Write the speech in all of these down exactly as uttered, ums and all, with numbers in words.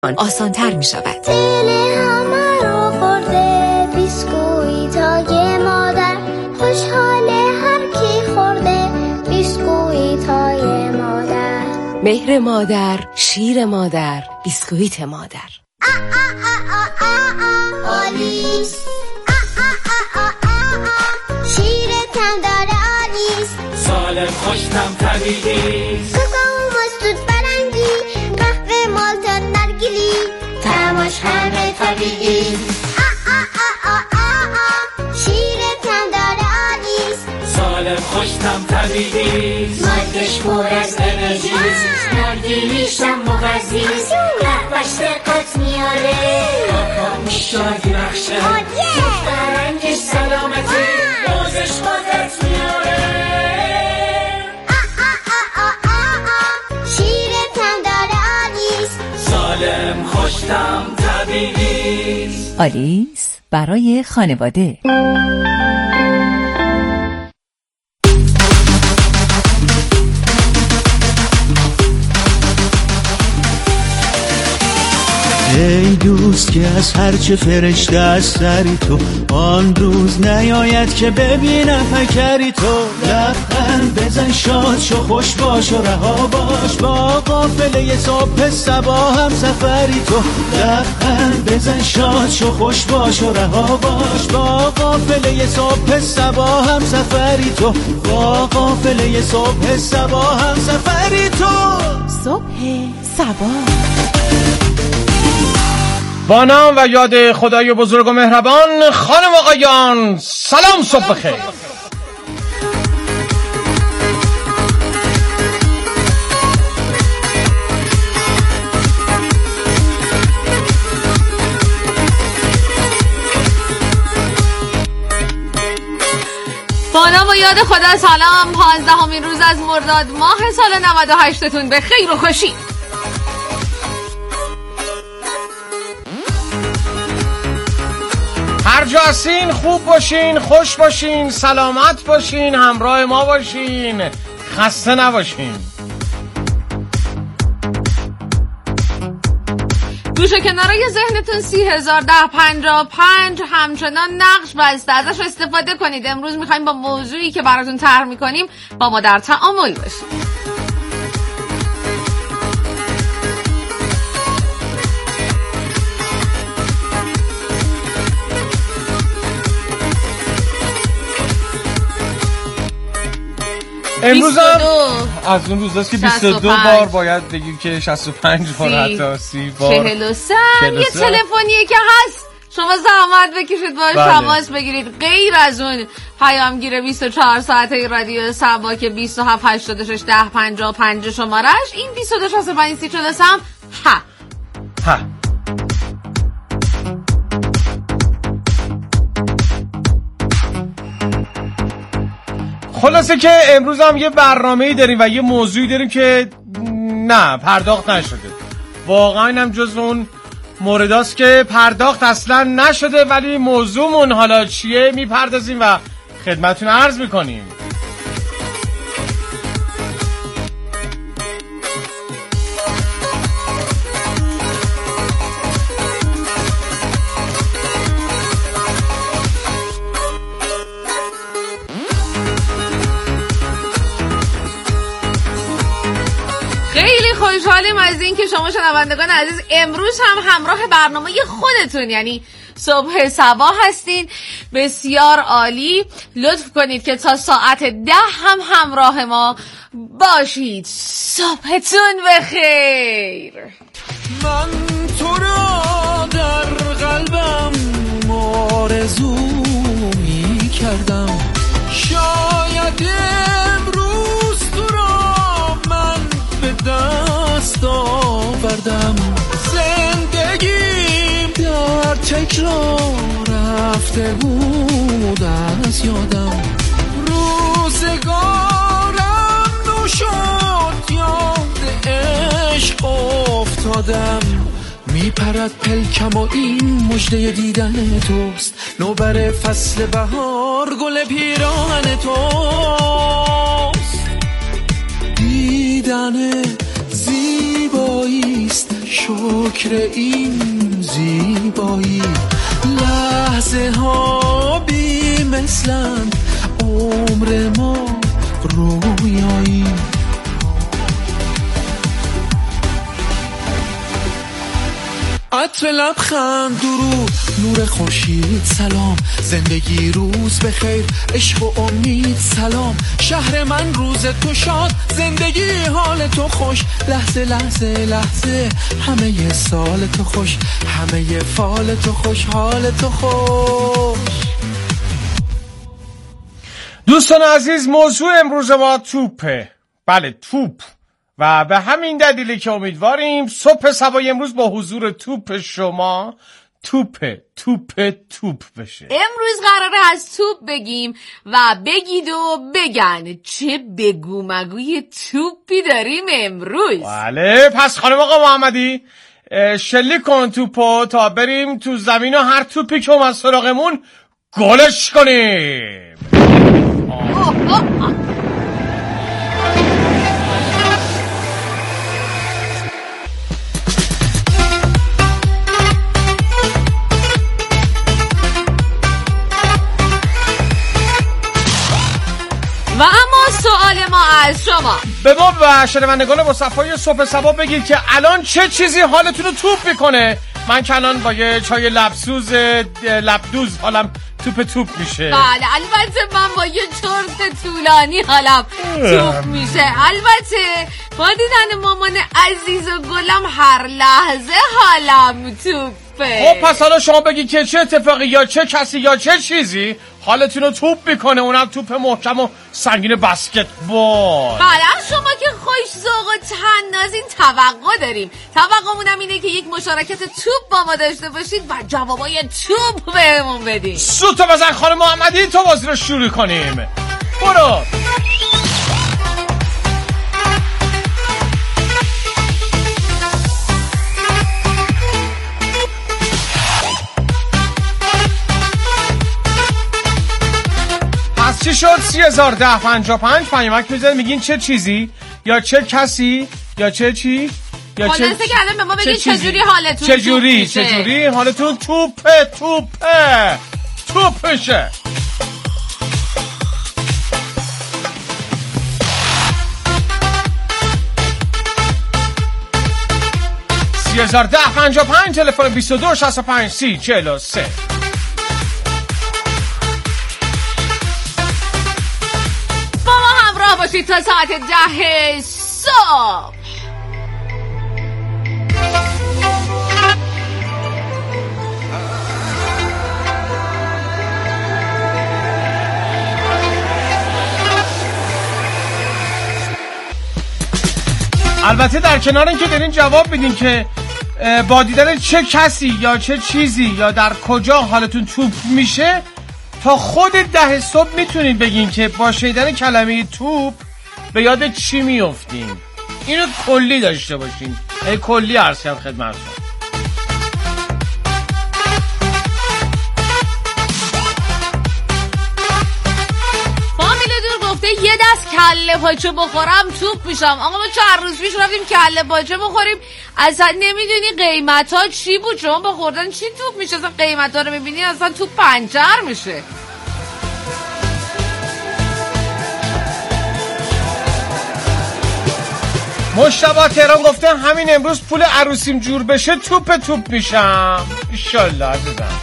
آسان تر می شود. دل همه رو خورده بیسکویت های مادر، خوشحاله هر کی خورده بیسکویت های مادر. مهر مادر، شیر مادر، بیسکویت مادر. آلیس شیرت هم داره آلیس، سالم خوشتم طبیعی، کوکو مستود برنگی، قهوه مالتا نرگیلی، تماش همه طبیعی. شیرت هم داره آلیس، سالم خوشتم طبیعی، مادش پر از انرژی، نرگیلیشم مغذیست، قهوهش دقت میاره، کاکاوش شادی بخشه، فرنگش سلامتی، موزش قدرت میاره. شیرت هم داره آلیس، سالم خوشتم طبیعی. آلیس برای خانواده. ای دوست که از هرچه فرشته از سری تو، آن روز نیاید که ببینم فکری تو. لبخند بزن شاد شو خوش باش و رها باش، با قافله صبح صبا هم سفری تو. لبخند بزن شاد شو خوش باش و رها باش، با قافله صبح صبا هم سفری تو. با قافله صبح صبا هم سفری تو. صبح صبا. با نام و یاد خدای بزرگ و مهربان، خانم آقایان سلام، صبح بخیر. با نام و یاد خدا سلام. پانزدهمین روز از مرداد ماه سال نود و هشت تون به خیر و خوشی. هر جا هستین خوب باشین، خوش باشین، سلامت باشین، همراه ما باشین، خسته نباشین. گوشه کنارای ذهنتون سی هزار ده پنجاه پنج همچنان نقش بسته، ازش استفاده کنید. امروز میخوایم با موضوعی که براتون طرح میکنیم با ما در تعامل باشیم. امروز هم از اون روزاست که بیست و دو بار باید بگیم که شصت و پنج بار حتی سی بار چهل و سه یه تلفنیه که هست، شما زحمت بکشید باش تماس بگیرید. غیر از اون پیامگیر بیست و چهار ساعته رادیو سبا که بیست و هفت هشتاد و شش ده پنجاه و پنج شمارش، این بیست و دو شصت و پنج سی چهل و سه ها ها خلاصه که امروز هم یه برنامه‌ای داریم و یه موضوعی داریم که نه پرداخت نشده. واقعا هم جزو اون مورداست که پرداخت اصلا نشده، ولی موضوعمون حالا چیه میپردازیم و خدمتتون عرض میکنیم. خیلی خوشحالیم از این که شما شنوندگان عزیز امروز هم همراه برنامه خودتون یعنی صبح صبا هستین. بسیار عالی. لطف کنید که تا ساعت ده هم همراه ما باشید. صبحتون بخیر. من تو را در قلبم آرزو می کردم، شاید امروز تو را من به دست آوردم. زندگیم در تکرار رفته بود از یادم، روزگارم نو شد یاد عشق افتادم. میپرد پلکم و این مژده دیدن توست، نوبر فصل بهار گل پیراهن توست. دیدن زیباییست شکر این زیبایی، لحظه ها بی مثلند، عمر ما رویایی. عطر لبخند درود، نور خورشید سلام، زندگی روز بخیر، عشق و امید سلام. شهر من روز تو شاد، زندگی حال تو خوش، لحظه لحظه لحظه همه سال تو خوش، همه فال تو خوش، حال تو خوش. دوستان عزیز، موضوع امروز ما توپه. بله، توپ. و به همین دلیله که امیدواریم صبح سبای امروز با حضور توپ شما توپ توپ توپ بشه. امروز قراره از توپ بگیم و بگید و بگن چه بگو مگوی توپی داریم امروز. بله، پس خانم آقا محمدی شلیک کن توپو تا بریم تو زمین و هر توپی که اومد سراغمون گلش کنیم. آه آه آه. و اما سوال ما از شما، به ما و شنوندگان با صفای صبح صبا بگید که الان چه چیزی حالتون رو توپ میکنه. من که الان با یه چای لبسوز لبدوز حالم توپ توپ میشه. بله، البته من با یه چرت طولانی حالم توپ میشه. البته با دیدن مامان عزیز و گلم هر لحظه حالم توپه. خب پس حالا شما بگید که چه اتفاقی یا چه کسی یا چه چیزی حالتون رو توپ میکنه، اونم توپ محکم و سنگین بسکتبال. بله، از شما که خوش ذوق و طنازین توقع داریم. توقعمونم اینه که یک مشارکت توپ با ما داشته باشید و جوابای توپ بهمون بدید. سوتو بزن خانم محمدی، تو بازی رو شروع کنیم. برو. چی شد؟ سی هزار ده پنجا پنج پیامک میزنید میگین چه چیزی یا چه کسی یا چه چی یا چه چه که الان به ما بگین چجوری حالتون چجوری چجوری حالتون توپه توپه توپشه. سی هزار ده پنجا پنج تلفن بیست و دو شصت و پنج سی چهل و سه. باشید تا ساعت ده صبح. البته در کنار این که دارین جواب میدین که با دیدن چه کسی یا چه چیزی یا در کجا حالتون توپ میشه، تا خود ده صبح میتونین بگین که با شنیدن کلمه توپ به یاد چی میافتین. اینو کلی داشته باشین، ای کلی عرض کردم خدمتتون. فامیل دور گفته یه دست کله پاچه بخورم توپ میشم. آقا ما چند روز پیش رفتیم کله پاچه بخوریم، اصلا نمیدونی قیمت ها چی بود. شما با خوردن چی توپ میشه؟ اصلا قیمت ها رو میبینی اصلا توپ پنچر میشه. مشتبه تهران گفته همین امروز پول عروسیم جور بشه توپ توپ میشم. ایشالله عزیزم.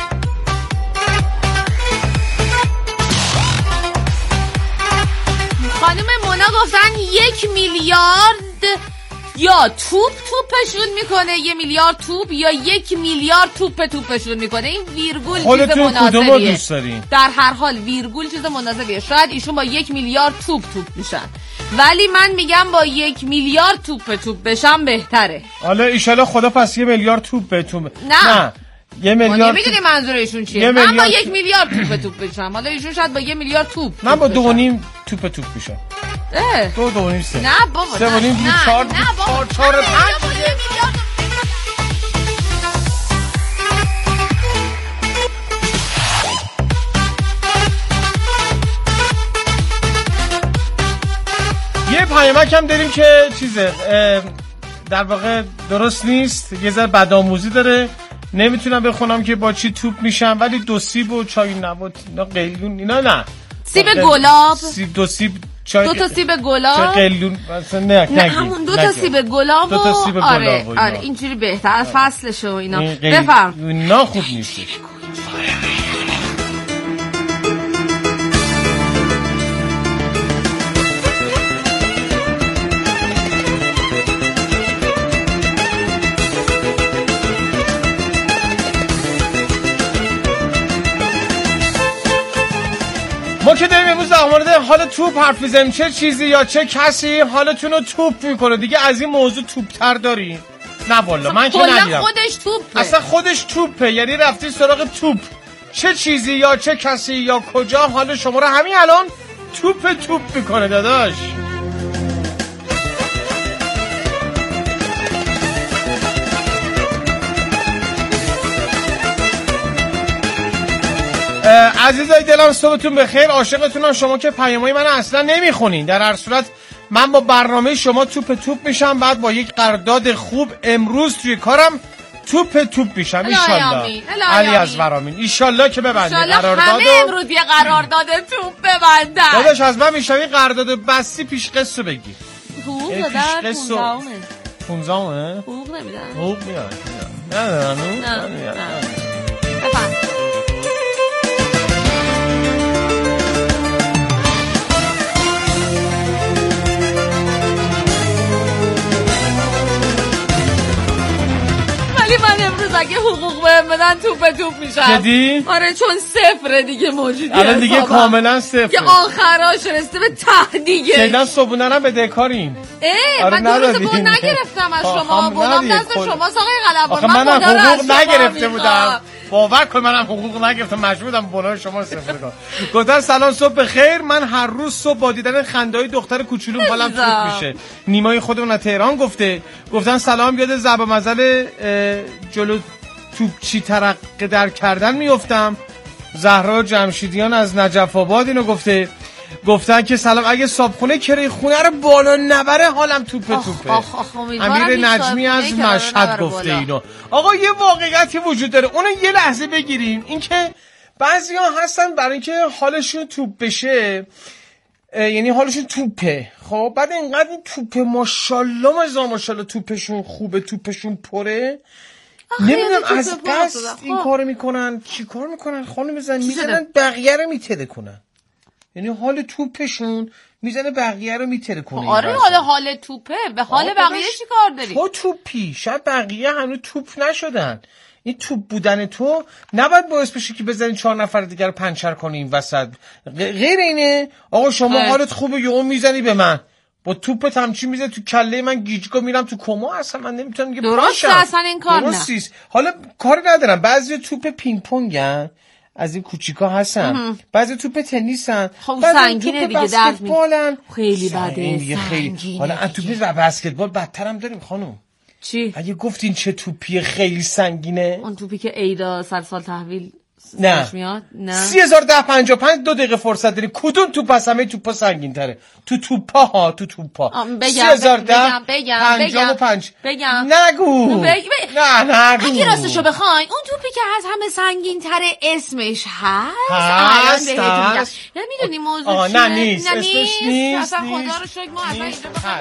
خانم مونا گفتن یک میلیارد یا توپ توپشون میکنه، یه میلیارد توپ یا یک میلیارد توپ توپشون میکنه. این ویرگول چیز مناسبیه. دوست دارین؟ در هر حال ویرگول چیز مناسبیه. شاید ایشون با یک میلیارد توپ توپ میشن، ولی من میگم با یک میلیارد توپ توپ بشم بهتره. حالا ایشالا خدا پس یه میلیارد توپ بهتون. نه, نه. یه میلیارد نمیدونی منظور ایشون چیه. من با یک میلیارد توپ توپ بشم، حالا ایشون شاید با یه میلیارد توپ. من با دو و نیم توپ توپ میشم. اه دو دو و نیم سه. نه بابا، سه و نیم دیگه چهار چهار چهار پنج. یه پیامک هم داریم که چیزه در واقع درست نیست، یه ذره بدآموزی داره. نمیتونم بخونم که با چی توپ میشم، ولی دو سیب و چای نبات اینا قلیون اینا نه. سیب گلاب، سیب دو سیب چای دو تا سیب گلاب، چای قلیون مثلا نه نه همون دو تا سیب گلاب. دو تا سیب گلاب. آره آره اینجوری بهتر از فصلشه و اینا. بفرم. اینا خوب نیست. ما که داریم امروز در مورد حال توپ حرف میزنیم، چه چیزی یا چه کسی حالتون رو توپ میکنه؟ دیگه از این موضوع توپ‌تر داری؟ نه والا من که ندیدم. خودش توپه. اصلا خودش توپه، یعنی رفتی سراغ توپ. چه چیزی یا چه کسی یا کجا حال شما رو همین الان توپ توپ میکنه داداش؟ عزیزای دلم صبحتون بخیر، عاشقتونم. شما که پیامای من اصلا نمیخونین، در هر صورت من با برنامه شما توپ توپ میشم، بعد با یک قرارداد خوب امروز توی کارم توپ توپ میشم ایشالله. علی از برامین ایشالله که ببندید قرارداد. همه امروز یه قرارداد توپ ببندن. داداش از من میشم این قرارداد بستی پیش قصه بگی. حقوق دادن پونزدهمه. حقوق نمیدن. حقوق میدن. نه نه نه نه. بفهم. من امروز اگه حقوق بهم بدن توپ توپ میشم. جدی؟ آره چون صفره دیگه موجودی. الان دیگه کاملا صفره. که آخراش رسیده به ته دیگه. کلا صبحونه رو بده کاریم. اه آره من دو روز بون نگرفتم از شما. بودم دست شما ساقه قلبان. من حقوق نگرفته بودم. باور کن منم حقوق نگرفتم، مجبورم بونای شما صفر کنم. گفتن سلام صبح بخیر، من هر روز صبح با دیدن خنده‌های دختر کوچولوم حالم خوب میشه. نیمای خودمون از تهران گفته. گفتن سلام، یاد ضرب المثل جلو توپچی ترقه در کردن میافتم. زهرا جمشیدیان از نجف آباد اینو گفته. گفتن که سلام، اگه صابخونه کره خونه رو بالا نبره حالم توپه توپه. آخ آخ امیر نجمی از مشهد گفته اینو. آقا یه واقعیتی وجود داره، اونو یه لحظه بگیریم. این که بعضیا هستن برای اینکه حالشون توپ بشه، یعنی حالشون توپه، خب بعد اینقدر این توپه ماشاءالله مزا ماشاءالله توپشون خوبه، توپشون پره، نمیدونم از قصد این کارو میکنن، چی کار میکنن خانم بزن، میزنن بقیه رو میتره کنن، یعنی حال توپشون میزنه بقیه رو میتره کنه. آره حال حال توپه، به حال بقیه چی کار داری؟ تو توپی، شاید بقیه هنوز توپ نشدن. این توپ بودن تو نباید باعث بشه که بزنی چهار نفر دیگر رو پنچر کنی این وسط. غیر اینه آقا شما خیلی. حالت خوبه یهو میزنی به من با توپ تمچی میزنی تو کله من، گیجگاه میرم تو کما، اصلا من نمیتونم دیگه درسته اصلا این کار نه. حالا کاری ندارم، بعضی توپ پینگ پونگن از این کوچیکا هستن، بعضی توپ تنیسن، خب سنگینه دیگه، درد می خیلی بده خیلی. حالا از توپ بسکتبال بدتر هم داریم خانم. چی؟ اگه گفتین چه توپی خیلی سنگینه، اون توپی که ایدا صد سال تحویل نه میاد، نه سی هزار ده پنجاه و پنج دو دقیقه فرصت داری. کدوم توپ از همه توپا سنگین تره؟ تو توپا ها، تو توپا سی هزار ده پنجاه و پنج بگم نگو بگ... نه نگو. اگه راستشو بخواین اون توپی که از همه سنگین تره اسمش هست هست هست نمیدونی موضوع چیه؟ نه نیست اسمش نیست اصلا خدا رو شکر ما اصلا اینجا بخوایم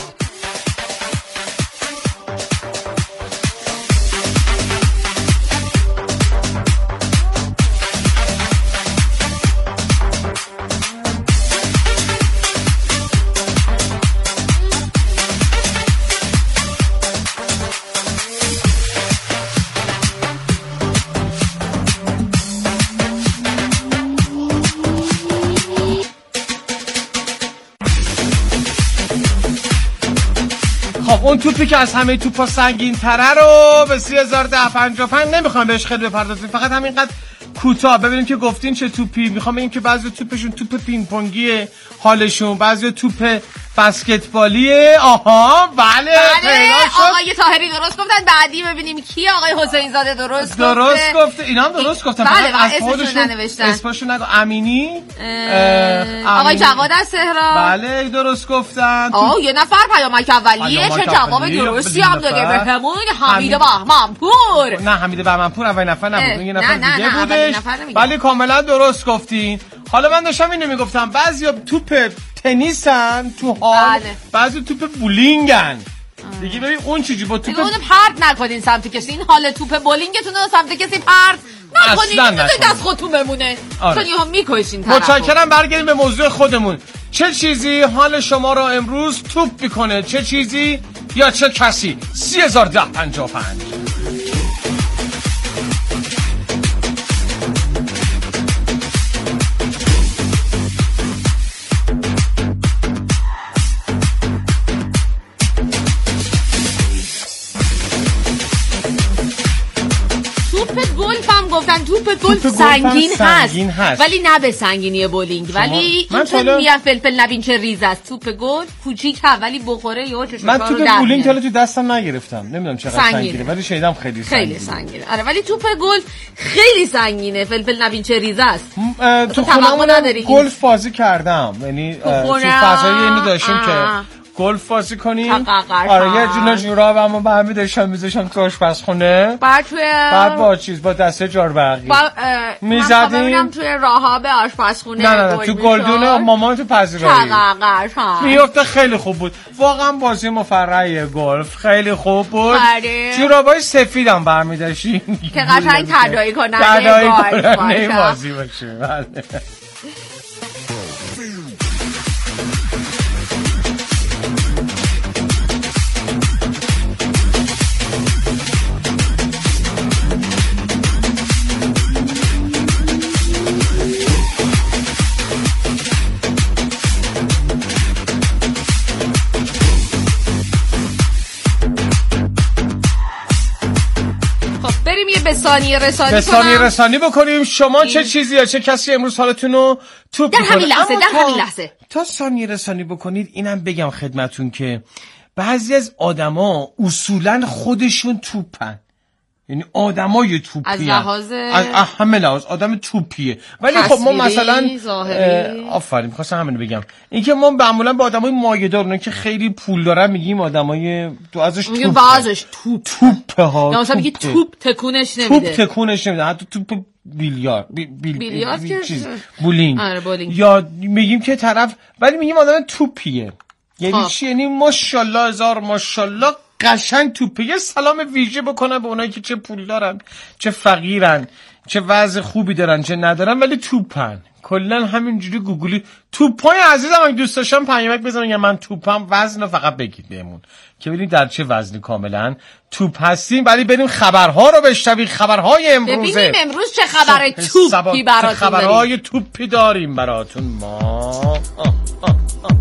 اون توپی که از همه توپا سنگین تره رو به سی هزار ده پنجاه و پنج نمیخوام بهش خیلی بپردازیم، فقط همینقدر کوتاه ببینیم که گفتین چه توپی. میخوام بگیم که بعضی توپشون توپ پینگ پونگیه حالشون، بعضی توپ بسکتبالی. آها بله بله آقای طاهری درست گفتن. بعدی ببینیم کی؟ آقای حسین زاده درست گفته. درست گفته. اینا هم درست گفتن. بله از خودشون ننوشتن. اسمشون نگو. امینی آقای جواد از تهران بله درست گفتن. آه یه نفر پیامک اولیه چه جواب درستی هم داده بهمون. حمید بهمنپور. نه حمید بهمنپور اول نفر نبود، یه نفر دیگه بودش. بله کاملا درست گفتین. حالا من داشتم اینو میگفتم بعضیا توپ تنیسن تو حال، بله. بعضی توپ بولینگن. دیگه ببین اون چیزی با توپ اون پرت نکنین سمت کسی. این حال توپ بولینگتون رو سمت کسی پرت نکنین. اصلا دست خودتون بمونه. آره. چون یهو میکشین طرفو. متشکرم. برگردیم به موضوع خودمون. چه چیزی حال شما رو امروز توپ میکنه؟ چه چیزی یا چه کسی؟ سی هزار ده پنجاه و پنج. گفتن توپ گلف سنگین, سنگین هست. هست ولی نه به سنگینی بولینگ. ولی اینطور میگن فلفل نبین چه ریز است. توپ گلف کوچیک هم ولی بخوره یهو چشم من توپ بولینگ حالا تو دستم نگرفتم، نمیدونم چقدر سنگینه, سنگینه. ولی شیدم خیلی سنگینه. خیلی سنگینه آره. ولی توپ گلف خیلی سنگینه. فلفل نبین چه ریز است. تو خونمون گلف بازی کردم، یعنی تو فضای اینو داشتیم که گلف بازی کنیم. آره یه جونا جوراب اما به همین داشتم میذاشم تو آشپزخونه. بعد توی بعد با چیز با دسته جاربرقی میزدیم توی راهاب آشپزخونه. نه نه, نه تو گلدون مامان تو پذیرایی میفته. خیلی خوب بود واقعا بازی مفرحی گلف، خیلی خوب بود. جورابای سفیدم برمی‌داشتیم که قشنگ تداعی کننده تداعی کننده بازی باشه. بله به ثانیه رسانی به ثانیه رسانی بکنیم. شما چه چیزی یا چه کسی امروز حالتون رو توپ در همین لحظه در همین لحظه تا ثانیه رسانی بکنید اینم بگم خدمتون که بعضی از آدما اصولا خودشون توپن، یعنی آدمای توپی از لحاظ از همه لحاظ آدم توپیه. ولی خب ما مثلا آفرین می‌خواستم همین بگم، اینکه ما معمولا با آدمای مایه‌دار اونایی که خیلی پول دارن میگیم آدمای تو ازش توپ میگیم بعضش توپ توپ ها یا مثلا میگی توپ تکونش نمیده، توپ تکونش نمیده، حتی توپ بیلیارد بیل بیل بیلیارد بیل چیز بولینگ. آره بولینگ. یا میگیم که طرف ولی میگیم آدم توپیه. یعنی چی؟ یعنی ماشاءالله هزار ماشاءالله قشنگ توپه. یه سلام ویژه بکنم به اونایی که چه پول دارن چه فقیرن چه وضع خوبی دارن چه ندارن ولی توپن. کلا همینجوری گوگلی توپای عزیزم اگه دوست داشتم پیامک بزنن یا من توپم وزن رو فقط بگید بهمون که ببینیم در چه وزنی کاملا توپ هستیم. ولی بریم خبرها رو بشنویم. خبرهای امروزه ببینیم امروز چه خبر توپی براتون خبرهای توپی داریم براتون ما. آه آه آه آه.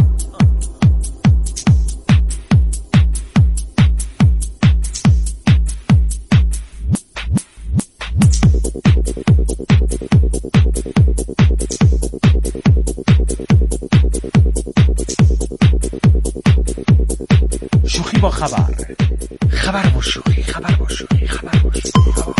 شوخی با خبر، خبر با شوخی، خبر با شوخی، خبر با شوخی.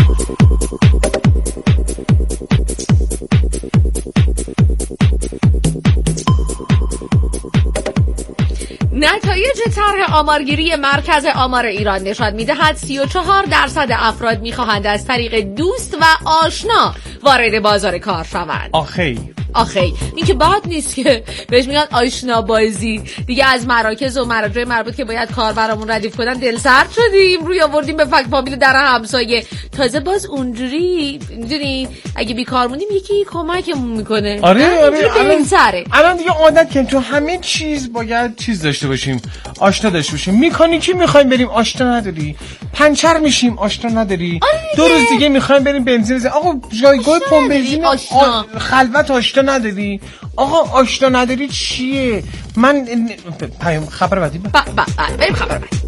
نتایج طرح آمارگیری مرکز آمار ایران نشان می‌دهد سی و چهار درصد افراد می‌خواهند از طریق دوست و آشنا وارد بازار کار شوند. آخی آخی این که بد نیست که بهش میگن آشنا بازی دیگه. از مراکز و مراجع مربوط که باید کار برامون ردیف کنن دل سرد شدیم، روی آوردیم به فک فامیل در همسایه. تازه باز اونجوری میدونی اگه بیکار موندیم یکی کمکمون میکنه. آره آره الان سره الان دیگه عادت کردیم تو همه چیز باید چیز داشته باشیم، آشنا داشته باشیم. میکانیکی میخوایم بریم آشنا نداری، پنچر میشیم آشنا نداری، دو روز دیگه میخوایم بریم بنزین بزنیم آقا جایگاه پمپ بنزین آ... خلوت آشنا نداری. آقا آشنا نداری چیه؟ من پیام خبر بعدی با با بریم خبر بعدی.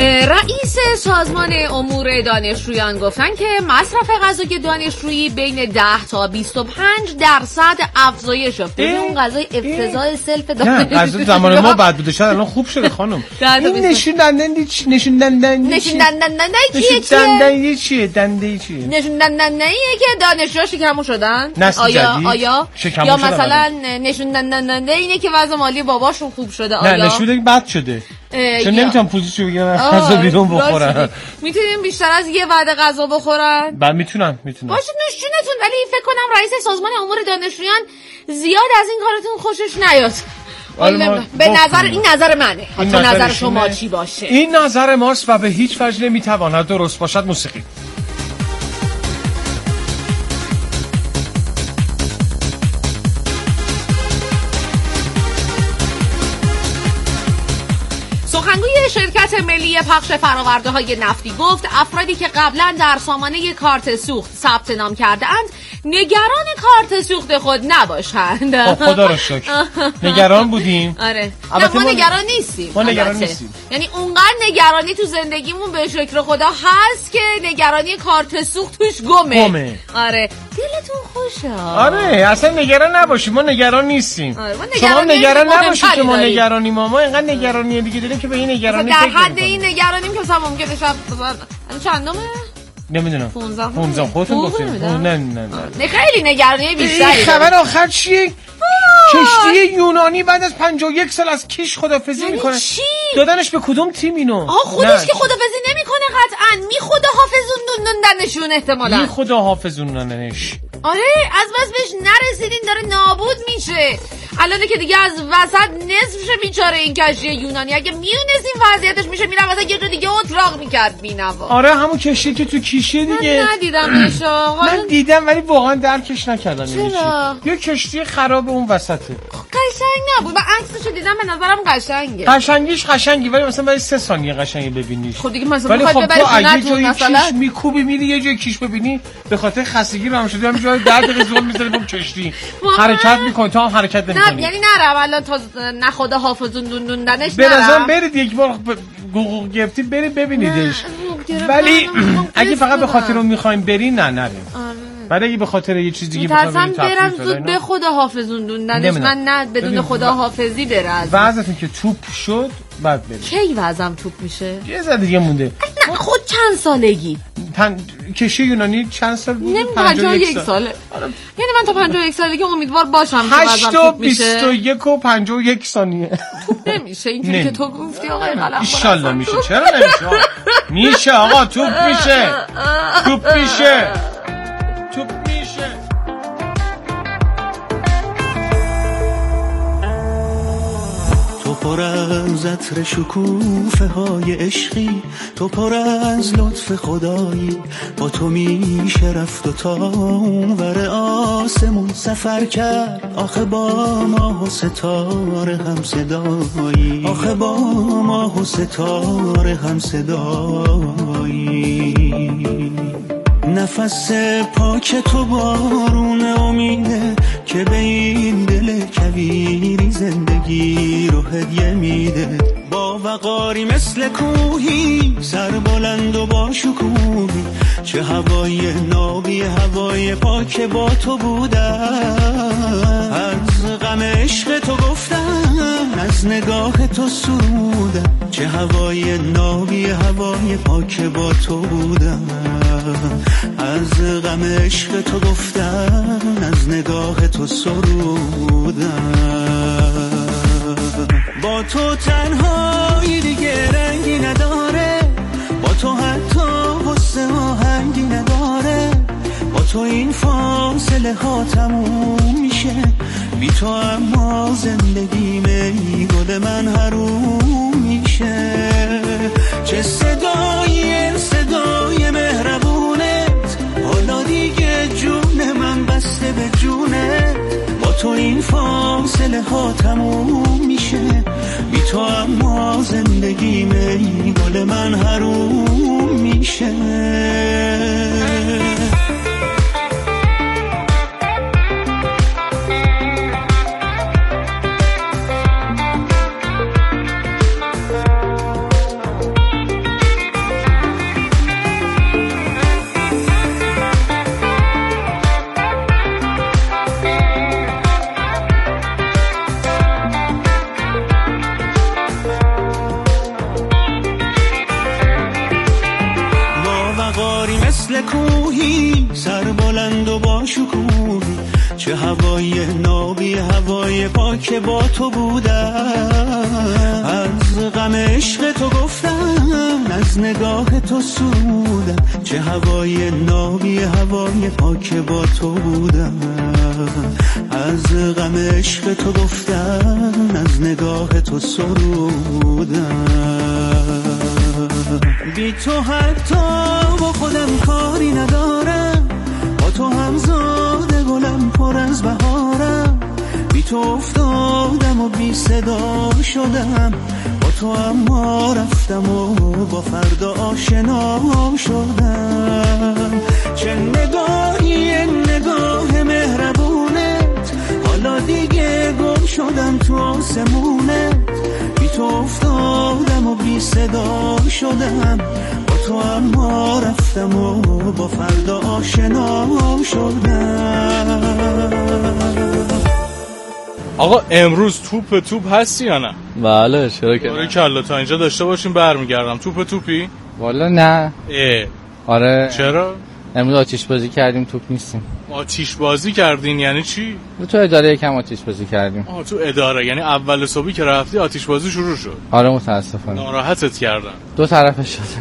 رئیس سازمان امور دانشجویان گفتن که مصرف غذای دانشجویی بین ده تا بیست و پنج درصد افزایش یافته. اون غذای افتضاح سلف دانشجویان نه غذا زمان ما بعد بوده، شاید الان خوب شده خانم. این نشون دندن چی؟ نشون دندن نشون دندن چیه؟ دندن چیه؟ دندن چیه؟ نشون دندن که دانشجوها شکمو شدن. آیا آیا یا مثلا نشون دندن اینه که وضع مالی باباشون خوب شده؟ آیا نه نشون دندن بد شده. چون نمیتونم پوزیشو بگیرم غذا بیرون بخورن. میتونیم بیشتر از یه وعده غذا بخورن؟ بعد میتونم میتونم باشه نوشونتون، ولی فکر کنم رئیس سازمان امور دانشجویان زیاد از این کارتون خوشش نیاد. به نظر این نظر منه. تو نظر شما چی باشه؟ این نظر ماست و به هیچ وجه نمیتواند درست باشد. موسیقی سخنگوی شرکت ملی پخش فرآورده های نفتی گفت افرادی که قبلا در سامانه کارت سوخت ثبت نام کرده اند نگران کارت سوخت خود نباشند. خب خدا رو شکر نگران بودیم. آره نه ما نگران نیستیم. ما نگران نیستیم. یعنی اونقدر نگرانی تو زندگیمون به شکر خدا هست که نگرانی کارت سوخت توش گمه. گمه. آره دلتون خوشه. آره اصلا نگران نباشیم، ما نگران نیستیم. آره ما شما نگران نباشید که ما نگرانیم. ما ما اینقدر نگرانی دیگه داریم که به این نگرانی در حد این نگرانیم که مثلا ممکنه شب چندمه نمیدونم پونزده خودتون گفتیم. نه نه نه نه خیلی نگرانی بیشتری. خبر آخر چیه؟ کشتی یونانی بعد از پنجاه و یک سال از کیش خدافظی میکنه. چی؟ دادنش به کدوم تیم اینو؟ آها خودش که خدافظی نمیکنه قطعا، می خداحافظوندوندنشون احتمالاً. می خداحافظوندنش. آره از بس بهش نرسیدین داره نابود میشه. الان که دیگه از وسط نصف شه بیچاره این کشتی یونانی. اگه میونستین وضعیتش میشه میره واسه یه جا دیگه اتراق میکرد بینوا. آره همون کشتی که تو کیشه دیگه. من ندیدمش. من دیدم ولی واقعا درکش نکردم. چرا؟ یه کشتی خراب اون وسطه. قشنگ نبود. من عکسشو دیدم به نظرم قشنگه. قشنگیش قشنگی ولی مثلا برای سه ثانیه قشنگی ببینیش. خب دیگه مثلا ولی خب تو اگه جای مثلا کیش میکوبی میری یه جای کیش ببینی به خاطر خستگی رام شده هم جای درد زول میذاری اون کشتی حرکت میکنه تو هم حرکت نمیکنی. نه یعنی نرم الان تا نخدا حافظوندوندنش به نظرم برید یک بار گوگل گرفتید برید ببینیدش. ولی اگه فقط به خاطر اون میخوایم برین نه نریم. بعد اگه به خاطر یه چیز دیگه بخوایم برم زود به خدا حافظوندوندنش من نه بدون خدا حافظی بره. وضعتون که توپ شد بعد برید. کی وضعم توپ میشه؟ یه ذره دیگه مونده. نه خود چند سالگی؟ تن... کشتی یونانی چند سال بود؟ پنجاه و یک ساله. یعنی من تا پنجاه و یک سالگی امیدوار باشم که وضعم توپ میشه. هشت و بیست و یک و پنجاه و یک ثانیه توپ نمیشه اینجوری که تو گفتی آقای قلم. ان شاءالله میشه. چرا نمیشه؟ میشه آقا توپ میشه. توپ میشه. توپ میشه. تو پر از عطر شکوفه های عشقی، تو پر از لطف خدایی، با تو میشه رفت و تا اونور آسمون سفر کرد. آخه با ماه و ستاره هم صدایی، آخه با ماه و ستاره هم صدایی. نفس پاک تو بارون امیده که به این دل کویری زندگی رو هدیه میده. با وقاری مثل کوهی سر بلند و با شکوهی، چه هوای نابی هوای پاک با تو بودم. از غم عشق تو گفتم، از نگاه تو سرودم، چه هوای نابی هوای پاک با تو بودم. از غم عشق تو گفتم، از نگاه تو سرودم. با تو تنهایی دیگه رنگی نداره، با تو حتی غصه آهنگی نداره. با تو این فاصله ها تموم میشه، بی تو اما زندگی می گل من حروم میشه. چه صدای صدای مهربونت، حالا دیگه جون من بسته به جونه. با تو این فاصله ها تموم میشه، بی تو اما زندگی می گل من حروم میشه. سر کوهی، سر بلند و با شکوهی، چه هوای نابی، هوای پاک با تو بودم. از غم عشق تو گفتم، از نگاه تو سودم، چه هوای نابی، هوای پاک با تو بودم. از غم عشق تو گفتم، از نگاه تو سرودم. بی تو حتی با خودم کاری ندارم، با تو همزاد گلم پر از بهارم. بی تو افتادم و بی صدا شدم، با تو اما رفتم و با فردا آشنا شدم. چه نگاهی نگاه مهربونت، حالا دیگه گم شدم تو آسمونت. بی تو افتادم و بی صدا شدم، با تو اما رفتم و با فردا آشنا شدم. آقا امروز توپ توپ هستی یا نه؟ بله چرا که نه. کلا تا اینجا داشته باشیم برمیگردم. توپ توپی؟ والا نه. اه. آره. چرا؟ امروز آتیش بازی کردیم، توپ نیستیم. آتیش بازی کردین یعنی چی؟ تو اداره یکم آتیش بازی کردیم. آه تو اداره یعنی اول صبحی که رفتی آتیش بازی شروع شد؟ آره متاسفانه. ناراحتت کردن؟ دو طرفش شد.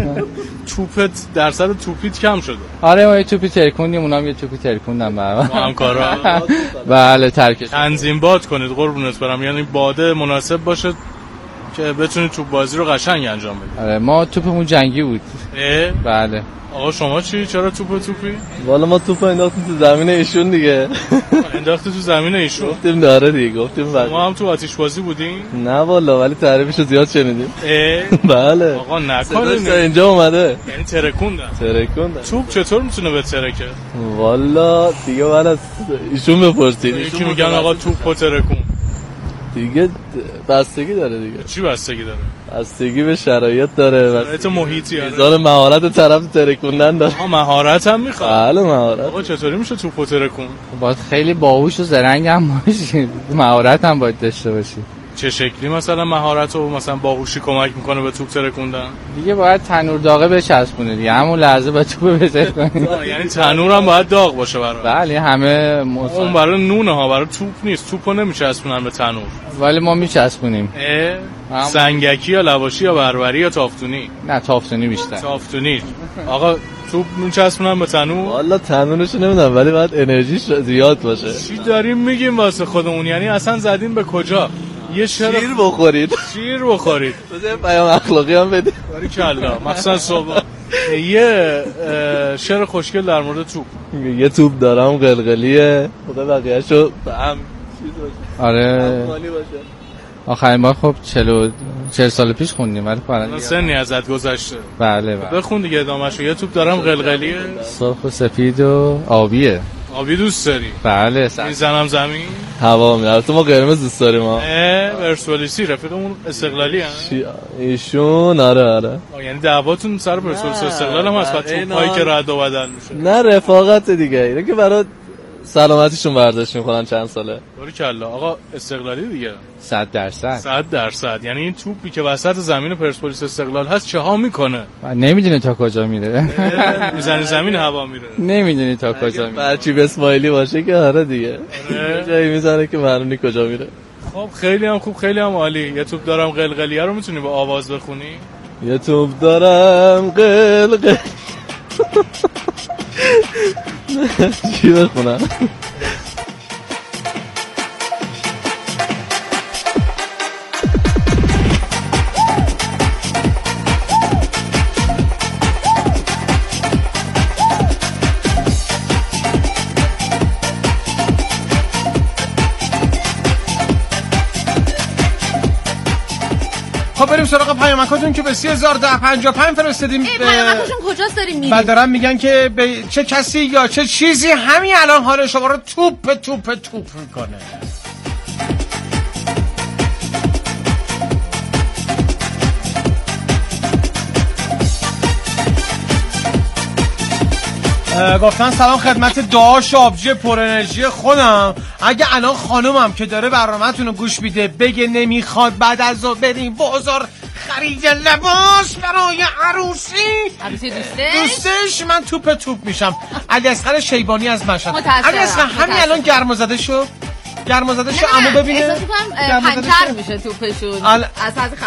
توپت درصد توپیت کم شده؟ آره ما یه توپی ترکوندیم، اونام یه توپی ترکوندن برام. ما همکارا. بله ترکش. تنظیم باد کنید قربونت برم، یعنی باده مناسب باشه که بتونید توپ بازی رو قشنگ انجام بدید. آره ما توپمون جنگی بود. اه؟ بله. آقا شما چی؟ چرا توپ توپی؟ والا ما توپ انداختیم تو زمین ایشون دیگه. انداختی تو زمین ایشون؟ گفتیم داره دیگه، گفتیم ما هم تو آتیش بازی بودیم؟ نه والا ولی تعریفشو زیاد شنیدیم. اه؟ بله. آقا نکنین. اینجا اومده. یعنی ترکوندن. ترکوندن. توپ چطور میتونه به ترکه؟ والا دیگه من از ایشون بپرسید. یکی میگن آقا توپو ترکون. دیگه بستگی داره دیگه. چی بستگی داره؟ بستگی به شرایط داره، شرایط محیطی. میزان مهارت طرف ترکوندن داره. آها مهارت هم میخواد. بله مهارت. آقا چطوری میشه توپو ترکون؟ باید خیلی باهوش و زرنگ هم باشی، مهارت هم باید داشته باشی. چه شکلی مثلا مهارت و مثلا باهوشی کمک میکنه به توپ ترکوندن؟ دیگه باید تنور داغه بچسبونه دیگه، همون لحظه باید توپ بزنی. یعنی تنور هم باید داغ باشه برای. بله همه موضوع. اون برای نونه ها، برای توپ نیست. توپو نمیچسبونن به تنور. ولی ما میچسبونیم. اه؟ سنگکی یا لواشی یا بربری یا تافتونی؟ نه تافتونی بیشتر. تافتونی. آقا توپ میچسبونن به تنور؟ والا تنورشو نمیدونم ولی باید انرژیش زیاد باشه. چی داریم میگیم واسه خودمون؟ یعنی اصلا زدین به کجا؟ یه شیر شیر بخورید. شیر بخورید. بذار پیام اخلاقی هم بدید. باریکلا مثلا صبح یه شعر خوشگل در مورد توپ. یه توپ دارم قلقلیه، خدا بقیه‌شو به هم چیز باشه. آره. آخرین بار خب چهل چهل سال پیش خوندیم ولی الان سنی ازت گذشته. بله بله. بخون دیگه ادامه‌شو. یه توپ دارم قلقلیه، سرخ و سفید و آبیه. آبی دوست داری؟ بله. میزنم زمین هوا میاد. تو ما قرمز دوست داریم ما. اه پرسپولیسی رفیقمون استقلالی ان ایشون. آره آره. یعنی دعواتون سر پرسپولیس استقلال هم هست؟ بعد توپایی که رد و بدل میشه. نه رفاقت دیگه، اینه که برای سلامتیشون ورزش میکنن چند ساله. باریکلا. آقا استقلالی دیگه. صد درصد. صد درصد. یعنی این توپی که وسط زمین پرسپولیس استقلال هست چه ها میکنه؟ نمیدونی تا کجا میره. میزنه زمین هوا میره. نمیدونی تا کجا میره. هرچی به اسماعیلی باشه که آره دیگه. جایی میزنه که معلوم نیست کجا میره. خب خیلی هم خوب، خیلی هم عالی. یه توپ دارم قلقلیه رو میتونی با آواز بخونی؟ یه توپ دارم قلقل. چی بخونم؟ خب بریم سراغ پیامکاتون که به سی هزار و ده و پنجاه و پنج فرستادیم. پیامکاشون کجاست داریم میریم؟ بعد دارن میگن که به چه کسی یا چه چیزی همین الان حال شما رو توپ توپ توپ میکنه. گفتن سلام خدمت داش آبجی پر انرژی خودم. اگه الان خانومم که داره برنامه‌تون رو گوش میده بگه نمیخواد بعد از ظهر بریم بازار خرید لباس برای عروسی. عروسی دوستش؟ دوستش من توپ توپ میشم. علیاصغر شیبانی از مشهد. متاسفم. علیاصغر همین الان گرمازده شو. گرمازده شو عمو ببینه. احساس می‌کنم پنچر میشه توپشون. ال... از